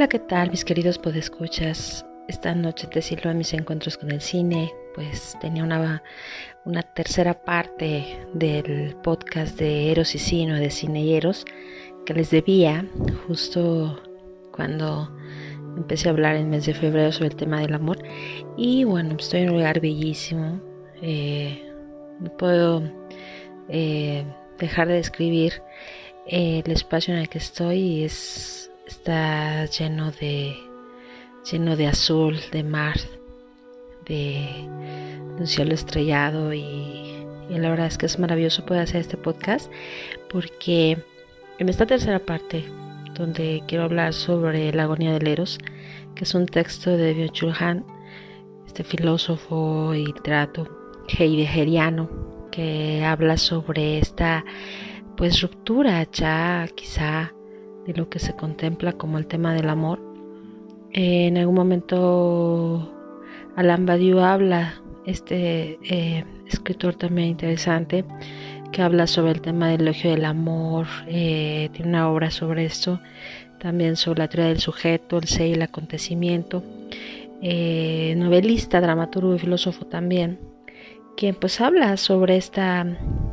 Hola, ¿qué tal mis queridos podescuchas? Esta noche te sirvo a mis encuentros con el cine, pues tenía una tercera parte del podcast de Eros y Sino, de Cine y Eros, que les debía justo cuando empecé a hablar en el mes de febrero sobre el tema del amor. Y bueno, estoy en un lugar bellísimo, no puedo dejar de describir el espacio en el que estoy y está lleno de azul, de mar, de un cielo estrellado y la verdad es que es maravilloso poder hacer este podcast porque en esta tercera parte donde quiero hablar sobre la agonía del Eros, que es un texto de Byung-Chul Han, este filósofo y literato heideggeriano que habla sobre esta pues ruptura ya quizá de lo que se contempla como el tema del amor. En algún momento Alain Badiou habla, escritor también interesante, que habla sobre el tema del elogio del amor, tiene una obra sobre esto, también sobre la teoría del sujeto, el ser y el acontecimiento, novelista, dramaturgo y filósofo también, quien pues habla sobre esta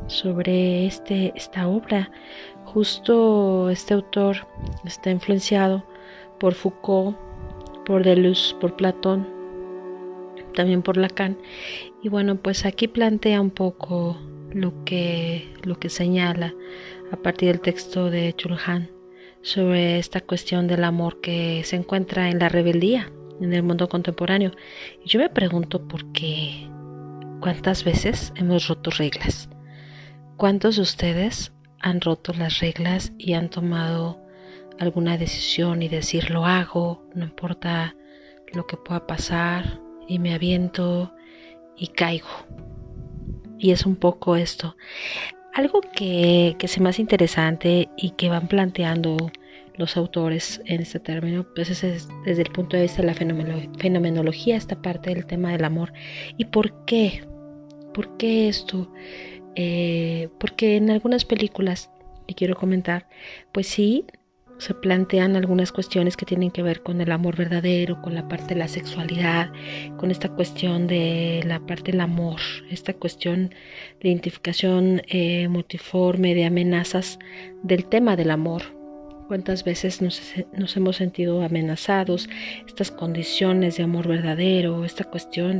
obra. Justo este autor está influenciado por Foucault, por Deleuze, por Platón, también por Lacan. Y bueno, pues aquí plantea un poco lo que señala a partir del texto de Chul Han sobre esta cuestión del amor que se encuentra en la rebeldía en el mundo contemporáneo. Y yo me pregunto por qué, ¿cuántas veces hemos roto reglas? ¿Cuántos de ustedes han roto las reglas y han tomado alguna decisión y decir lo hago, no importa lo que pueda pasar, y me aviento y caigo? Y es un poco esto. Algo que se me hace interesante y que van planteando los autores en este término, pues es desde el punto de vista de la fenomenología, esta parte del tema del amor. ¿Y por qué? ¿Por qué esto? Porque en algunas películas que quiero comentar, pues sí, se plantean algunas cuestiones que tienen que ver con el amor verdadero, con la parte de la sexualidad, con esta cuestión de la parte del amor, esta cuestión de identificación multiforme, de amenazas del tema del amor. ¿Cuántas veces nos hemos sentido amenazados? Estas condiciones de amor verdadero, esta cuestión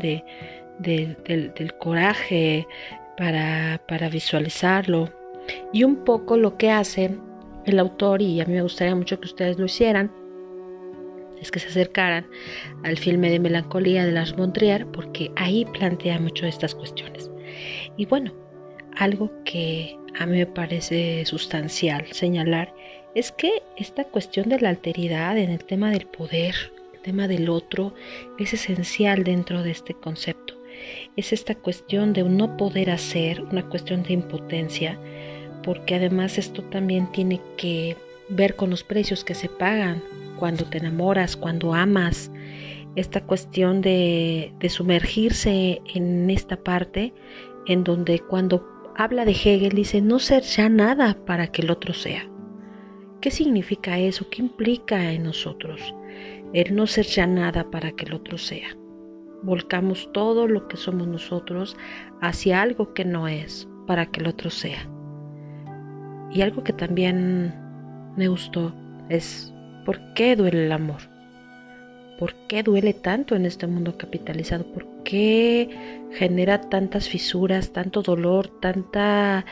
del coraje para visualizarlo. Y un poco lo que hace el autor, y a mí me gustaría mucho que ustedes lo hicieran, es que se acercaran al filme de Melancolía de Lars von Trier, porque ahí plantea mucho de estas cuestiones. Y bueno, algo que a mí me parece sustancial señalar es que esta cuestión de la alteridad en el tema del poder, el tema del otro, es esencial dentro de este concepto. Es esta cuestión de no poder hacer, una cuestión de impotencia, porque además esto también tiene que ver con los precios que se pagan cuando te enamoras, cuando amas, esta cuestión de sumergirse en esta parte en donde cuando habla de Hegel dice no ser ya nada para que el otro sea. ¿Qué significa eso? ¿Qué implica en nosotros el no ser ya nada para que el otro sea? Volcamos todo lo que somos nosotros hacia algo que no es para que el otro sea. Y algo que también me gustó es ¿por qué duele el amor? ¿Por qué duele tanto en este mundo capitalizado? ¿Por qué genera tantas fisuras, tanto dolor, tanta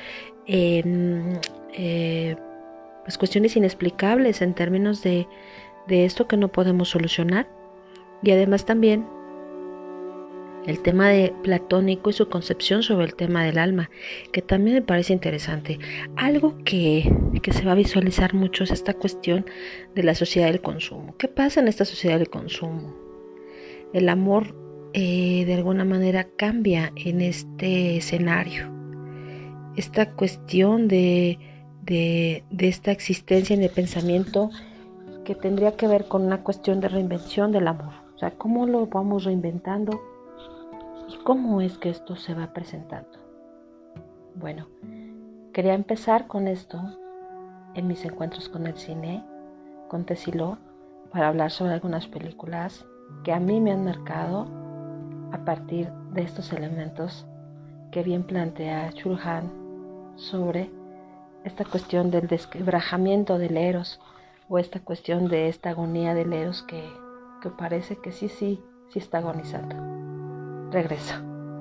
pues cuestiones inexplicables en términos de esto que no podemos solucionar? Y además también el tema de platónico y su concepción sobre el tema del alma, que también me parece interesante. Algo que se va a visualizar mucho es esta cuestión de la sociedad del consumo. ¿Qué pasa en esta sociedad del consumo? El amor de alguna manera cambia en este escenario. Esta cuestión de esta existencia en el pensamiento que tendría que ver con una cuestión de reinvención del amor. O sea, ¿cómo lo vamos reinventando? ¿Y cómo es que esto se va presentando? Bueno, quería empezar con esto en mis encuentros con el cine, con Tessilo, para hablar sobre algunas películas que a mí me han marcado a partir de estos elementos que bien plantea Chul Han sobre esta cuestión del desquebrajamiento del eros, o esta cuestión de esta agonía del eros que parece que sí está agonizando. Regreso.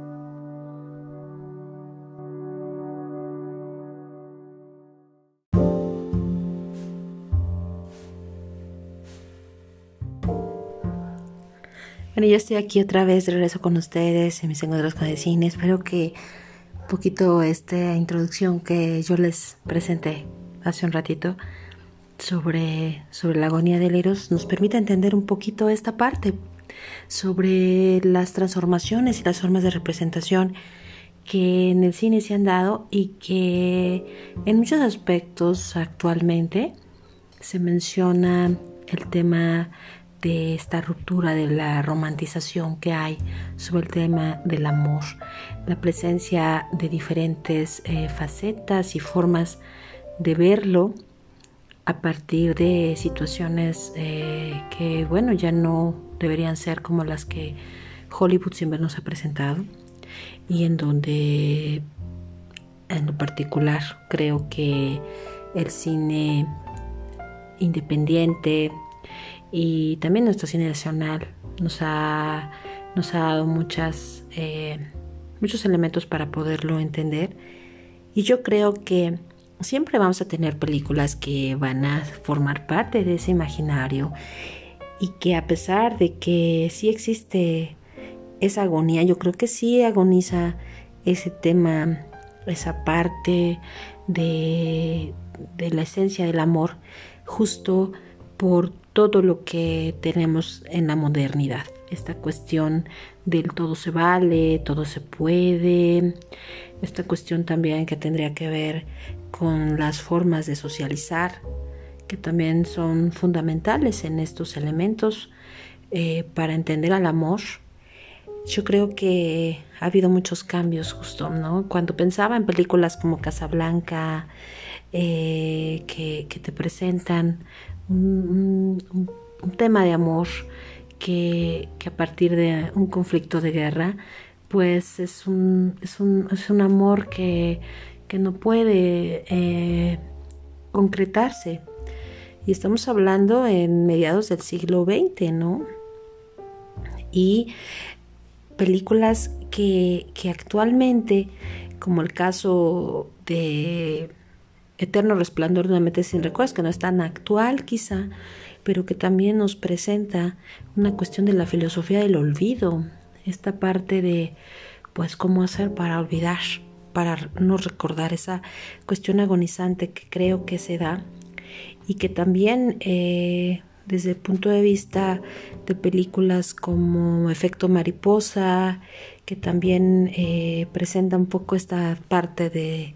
Bueno, yo estoy aquí otra vez, de regreso con ustedes en mis encuentros con el cine. Espero que un poquito esta introducción que yo les presenté hace un ratito sobre la agonía del eros nos permita entender un poquito esta parte sobre las transformaciones y las formas de representación que en el cine se han dado y que en muchos aspectos actualmente se menciona el tema de esta ruptura de la romantización que hay sobre el tema del amor, la presencia de diferentes facetas y formas de verlo a partir de situaciones que, bueno, ya no deberían ser como las que Hollywood siempre nos ha presentado, y en donde en lo particular creo que el cine independiente y también nuestro cine nacional nos ha dado muchos elementos para poderlo entender. Y yo creo que siempre vamos a tener películas que van a formar parte de ese imaginario, y que a pesar de que sí existe esa agonía, yo creo que sí agoniza ese tema, esa parte de la esencia del amor, justo por todo lo que tenemos en la modernidad. Esta cuestión del todo se vale, todo se puede, esta cuestión también que tendría que ver con las formas de socializar, que también son fundamentales en estos elementos para entender al amor. Yo creo que ha habido muchos cambios justo, ¿no? Cuando pensaba en películas como Casablanca, que te presentan un tema de amor que a partir de un conflicto de guerra, pues es un amor que no puede concretarse. Y estamos hablando en mediados del siglo XX, ¿no? Y películas que actualmente, como el caso de Eterno Resplandor de una mente sin recuerdos, que no es tan actual quizá, pero que también nos presenta una cuestión de la filosofía del olvido, esta parte de, pues, cómo hacer para olvidar, para no recordar, esa cuestión agonizante que creo que se da, y que también desde el punto de vista de películas como Efecto Mariposa, que también presenta un poco esta parte de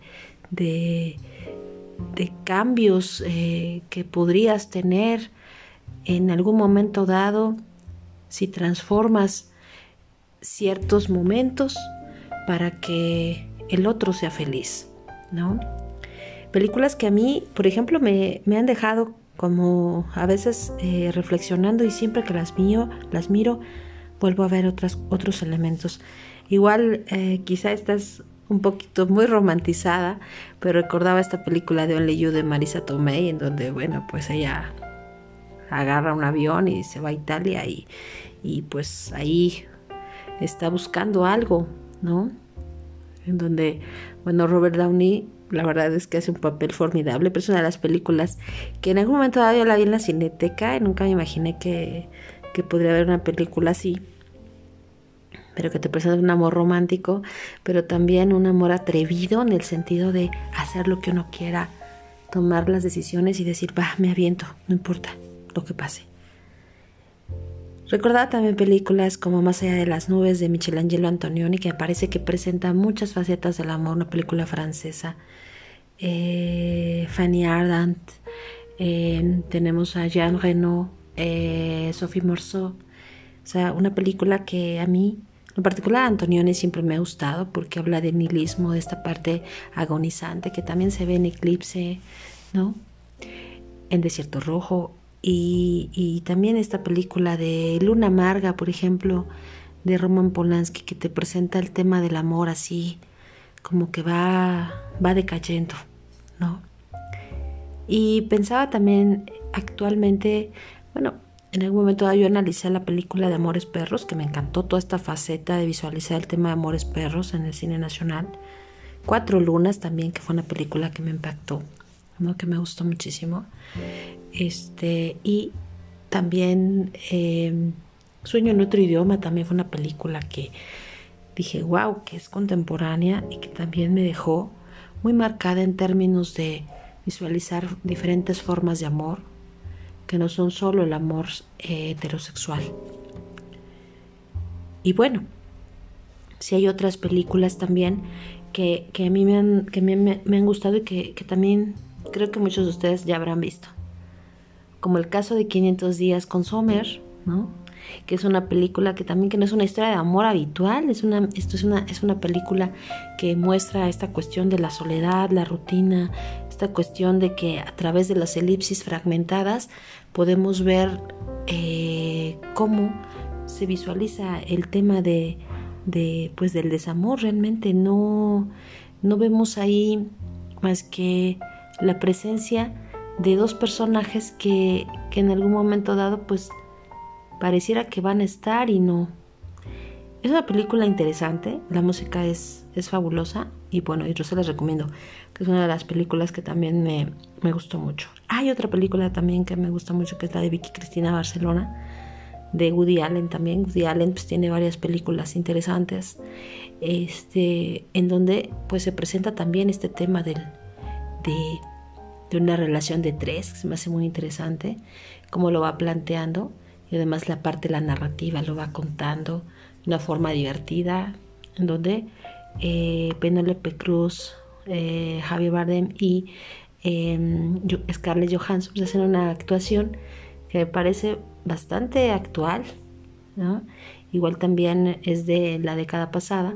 cambios que podrías tener en algún momento dado si transformas ciertos momentos para que el otro sea feliz, ¿no? Películas que a mí, por ejemplo, me han dejado como a veces reflexionando, y siempre que las miro, vuelvo a ver otros elementos. Igual quizá esta es un poquito muy romantizada, pero recordaba esta película de Only You de Marisa Tomei, en donde, bueno, pues ella agarra un avión y se va a Italia y pues ahí está buscando algo, ¿no? En donde, bueno, Robert Downey, la verdad es que hace un papel formidable, pero es una de las películas que en algún momento dado yo la vi en la Cineteca y nunca me imaginé que podría haber una película así, pero que te presenta un amor romántico, pero también un amor atrevido, en el sentido de hacer lo que uno quiera, tomar las decisiones y decir, va, me aviento, no importa lo que pase. Recordaba también películas como Más allá de las nubes de Michelangelo Antonioni, que me parece que presenta muchas facetas del amor, una película francesa. Fanny Ardant, tenemos a Jean Reno, Sophie Marceau. O sea, una película que a mí, en particular a Antonioni, siempre me ha gustado, porque habla de nihilismo, de esta parte agonizante que también se ve en Eclipse, ¿no? En Desierto Rojo. Y también esta película de Luna Amarga, por ejemplo, de Roman Polanski, que te presenta el tema del amor así, como que va decayendo, ¿no? Y pensaba también actualmente, bueno, en algún momento yo analicé la película de Amores Perros, que me encantó toda esta faceta de visualizar el tema de Amores Perros en el cine nacional. Cuatro Lunas también, que fue una película que me impactó, ¿no? Que me gustó muchísimo. Y también Sueño en otro idioma también fue una película que dije, wow, que es contemporánea y que también me dejó muy marcada en términos de visualizar diferentes formas de amor, que no son solo el amor heterosexual. Y bueno, sí hay otras películas también que a mí me han gustado y que también creo que muchos de ustedes ya habrán visto. Como el caso de 500 días con Sommer, ¿no? Que es una película que también que no es una historia de amor habitual, es una película que muestra esta cuestión de la soledad, la rutina, esta cuestión de que a través de las elipsis fragmentadas podemos ver cómo se visualiza el tema pues del desamor. Realmente no vemos ahí más que la presencia de dos personajes que en algún momento dado pues pareciera que van a estar y no. Es una película interesante, la música es fabulosa y bueno, yo se las recomiendo, que es una de las películas que también me gustó mucho. Hay otra película también que me gusta mucho, que es la de Vicky Cristina Barcelona, de Woody Allen también. Woody Allen pues tiene varias películas interesantes, en donde pues se presenta también este tema de una relación de tres, que se me hace muy interesante, cómo lo va planteando. Y además la parte de la narrativa lo va contando de una forma divertida, en donde Penélope Cruz, Javier Bardem y Scarlett Johansson hacen una actuación que me parece bastante actual, ¿no? Igual también es de la década pasada,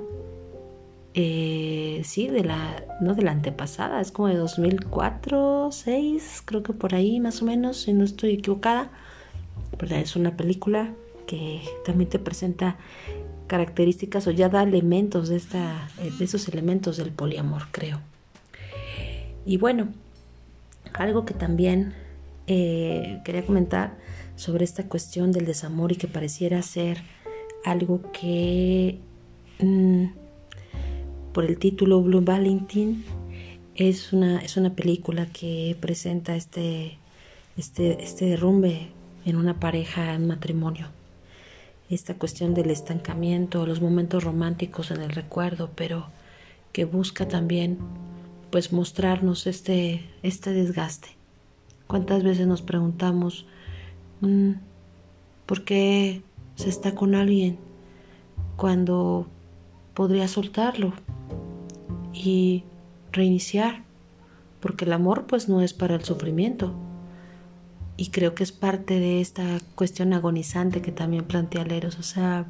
sí, no de la antepasada, es como de 2004, 2006, creo que por ahí más o menos, si no estoy equivocada. ¿Verdad? Es una película que también te presenta características o ya da elementos de esos elementos del poliamor, creo. Y bueno, algo que también quería comentar sobre esta cuestión del desamor y que pareciera ser algo que por el título Blue Valentine es una película que presenta este derrumbe en una pareja, en matrimonio, esta cuestión del estancamiento, los momentos románticos en el recuerdo, pero que busca también pues mostrarnos este desgaste. ¿Cuántas veces nos preguntamos por qué se está con alguien cuando podría soltarlo y reiniciar? Porque el amor pues no es para el sufrimiento. Y creo que es parte de esta cuestión agonizante que también plantea Leros, o sea,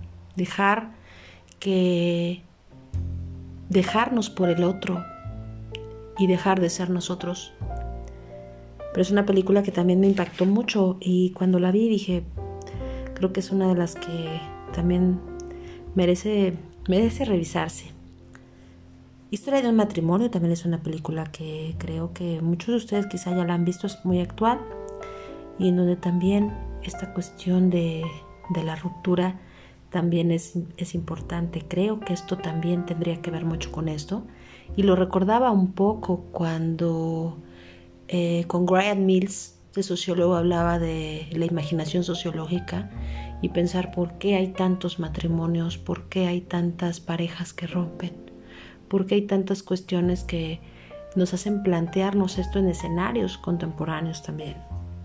dejarnos por el otro y dejar de ser nosotros. Pero es una película que también me impactó mucho y cuando la vi dije, creo que es una de las que también merece revisarse. Historia de un matrimonio también es una película que creo que muchos de ustedes quizá ya la han visto, es muy actual, y en donde también esta cuestión de la ruptura también es importante. Creo que esto también tendría que ver mucho con esto, y lo recordaba un poco cuando con Graham Mills, este sociólogo, hablaba de la imaginación sociológica y pensar por qué hay tantos matrimonios, por qué hay tantas parejas que rompen, por qué hay tantas cuestiones que nos hacen plantearnos esto en escenarios contemporáneos también.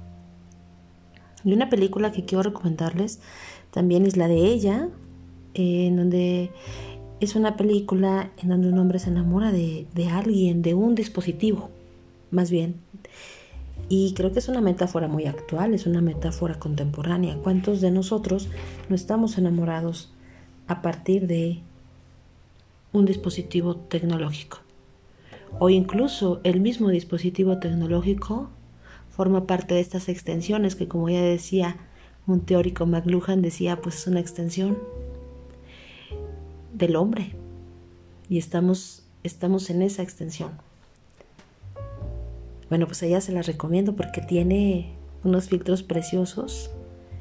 Y una película que quiero recomendarles también es la de Ella, en donde es una película en donde un hombre se enamora de alguien, de un dispositivo, más bien. Y creo que es una metáfora muy actual, es una metáfora contemporánea. ¿Cuántos de nosotros no estamos enamorados a partir de un dispositivo tecnológico? O incluso el mismo dispositivo tecnológico forma parte de estas extensiones que, como ya decía un teórico, McLuhan decía, pues es una extensión del hombre y estamos en esa extensión. Bueno, pues ella se la recomiendo porque tiene unos filtros preciosos.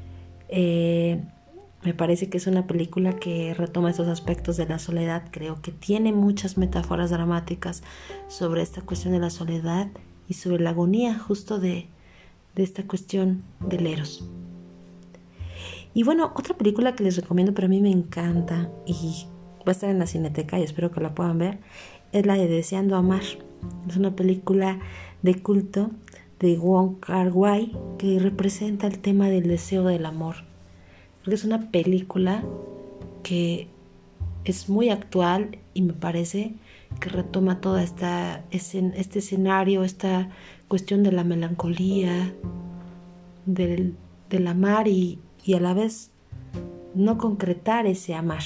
Me parece que es una película que retoma estos aspectos de la soledad. Creo que tiene muchas metáforas dramáticas sobre esta cuestión de la soledad y sobre la agonía justo de esta cuestión del Eros. Y bueno, otra película que les recomiendo, pero a mí me encanta y va a estar en la Cineteca y espero que la puedan ver, es la de Deseando Amar. Es una película de culto de Wong Kar-wai que representa el tema del deseo del amor. Porque es una película que es muy actual y me parece que retoma toda este escenario, esta cuestión de la melancolía, del amar y a la vez no concretar ese amar.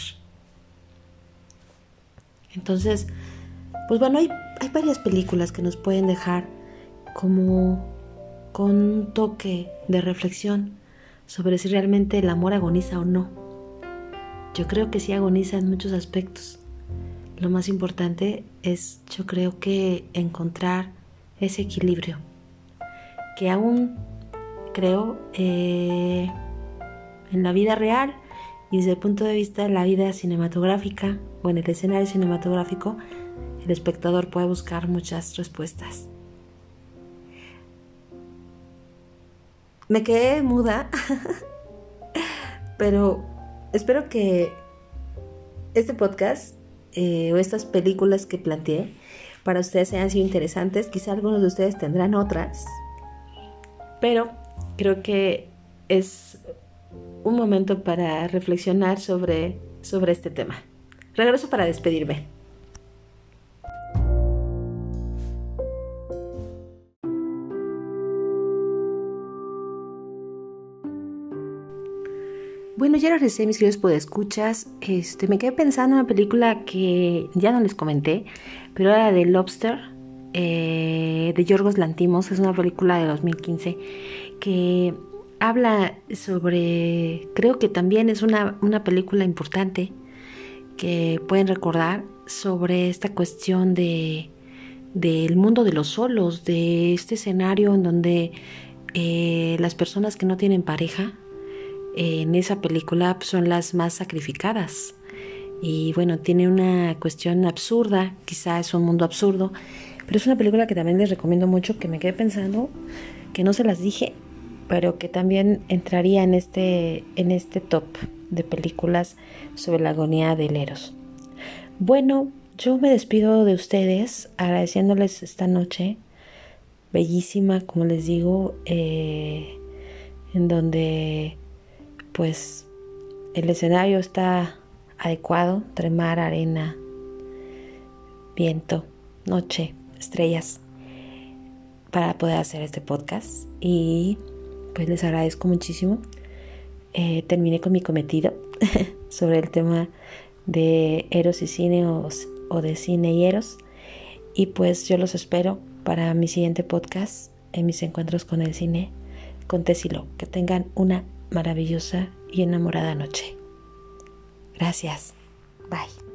Entonces, pues bueno, hay varias películas que nos pueden dejar como con un toque de reflexión sobre si realmente el amor agoniza o no. Yo creo que sí agoniza en muchos aspectos. Lo más importante es, yo creo que encontrar ese equilibrio, que aún creo en la vida real y desde el punto de vista de la vida cinematográfica o en el escenario cinematográfico, el espectador puede buscar muchas respuestas. Me quedé muda, pero espero que este podcast o estas películas que planteé para ustedes hayan sido interesantes. Quizá algunos de ustedes tendrán otras, pero creo que es un momento para reflexionar sobre este tema. Regreso para despedirme. Bueno, ya regresé, mis queridos podescuchas. Me quedé pensando en una película que ya no les comenté, pero era de Lobster, de Yorgos Lanthimos. Es una película de 2015 que habla sobre, creo que también es una película importante que pueden recordar sobre esta cuestión del mundo de los solos, de este escenario en donde las personas que no tienen pareja en esa película son las más sacrificadas. Y bueno, tiene una cuestión absurda, quizá es un mundo absurdo, pero es una película que también les recomiendo mucho, que me quedé pensando, que no se las dije, pero que también entraría en este top de películas sobre la agonía del Eros. Bueno, yo me despido de ustedes agradeciéndoles esta noche bellísima, como les digo, en donde pues el escenario está adecuado, entre mar, arena, viento, noche, estrellas, para poder hacer este podcast. Y pues les agradezco muchísimo. Terminé con mi cometido sobre el tema de Eros y cine o de cine y Eros. Y pues yo los espero para mi siguiente podcast, en mis encuentros con el cine, con Tessilo. Que tengan una maravillosa y enamorada noche. Gracias. Bye.